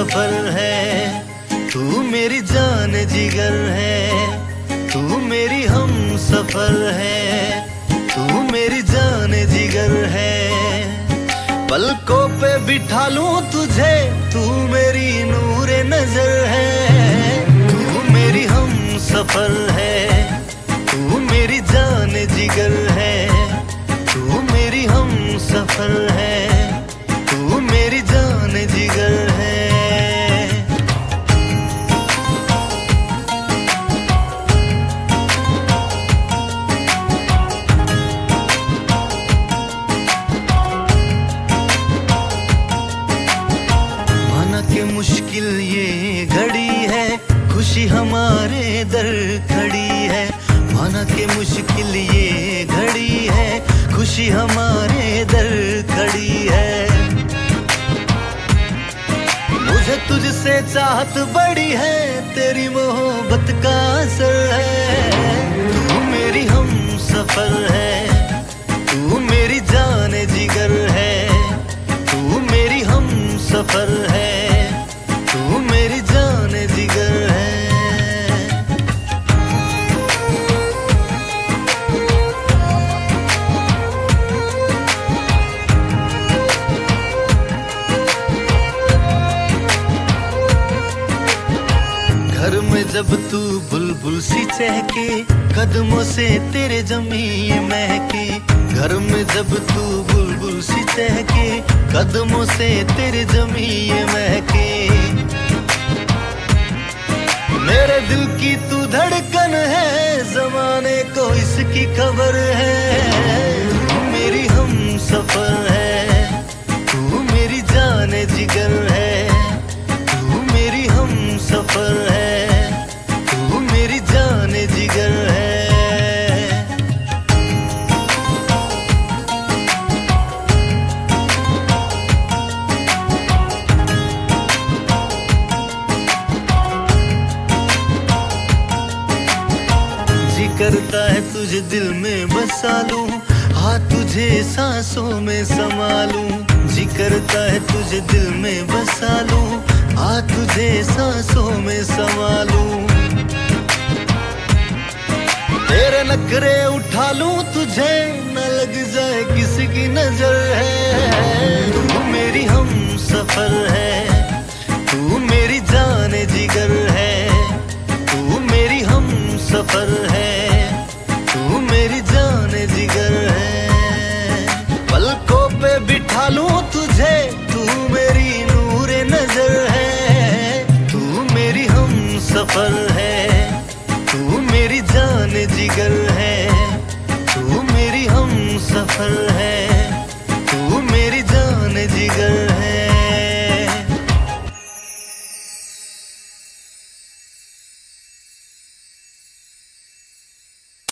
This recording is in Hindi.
सफर है। तू मेरी जान जिगर है, तू मेरी हम सफर है, तू मेरी जान जिगर है। पलकों पे बिठा लूं तुझे, तू मेरी नूरे नजर है। तू मेरी हम सफर है, तू मेरी जान जिगर है, तू मेरी हम सफर है, तू मेरी जान जिगर है। माना के मुश्किल ये घड़ी है, खुशी हमारे दर खड़ी है। माना के मुश्किल ये घड़ी है, खुशी हमारे दर खड़ी है। मुझे तुझसे चाहत बड़ी है, तेरी मोहब्बत का असर है। तू मेरी हम सफर है, तू मेरी जान जिगर है, तू मेरी हम सफर है, तू मेरी जान जिगर है। घर में जब तू बुलबुल सी चहके, कदमों से तेरे जमी महके। घर में जब तू बुलबुल सी चहके, कदमों से तेरे जमी महके। मेरे दिल की तू धड़कन है, जमाने को इसकी खबर है। तू मेरी हम सफर है, तू मेरी जान जिगर है, तू मेरी हम सफर है, तू मेरी जान जिगर है। जी करता है तुझे दिल में बसा लूं, हाँ तुझे सांसों में समा लूं। जी करता है तुझे दिल में बसा लूं, हाँ तुझे सांसों में समा लूं। तेरे नखरे उठा लूं तुझे, न लग जाए किसी की नजर है। तू मेरी हम सफर है, तू मेरी जान जिगर है, तू मेरी हम सफर है, तू मेरी जान जिगर है। पलकों पे बिठा लूं तुझे, तू मेरी नूरे नजर है। तू मेरी हम सफर है, तू मेरी जान जिगर है, तू मेरी हम सफर